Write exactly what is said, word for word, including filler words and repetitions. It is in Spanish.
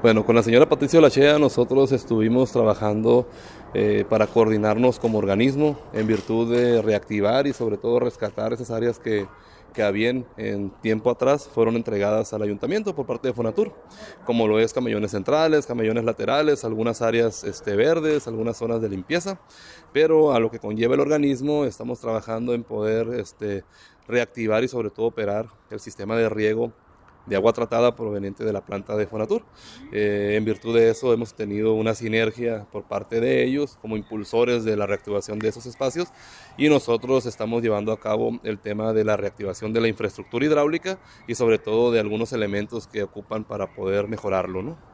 Bueno, con la señora Patricia Lachea nosotros estuvimos trabajando eh, para coordinarnos como organismo en virtud de reactivar y sobre todo rescatar esas áreas que, que habían en tiempo atrás fueron entregadas al ayuntamiento por parte de Fonatur, como lo es camellones centrales, camellones laterales, algunas áreas este, verdes, algunas zonas de limpieza, pero a lo que conlleva el organismo estamos trabajando en poder este, reactivar y sobre todo operar el sistema de riego de agua tratada proveniente de la planta de Fonatur. Eh, en virtud de eso hemos tenido una sinergia por parte de ellos como impulsores de la reactivación de esos espacios y nosotros estamos llevando a cabo el tema de la reactivación de la infraestructura hidráulica y sobre todo de algunos elementos que ocupan para poder mejorarlo, ¿no?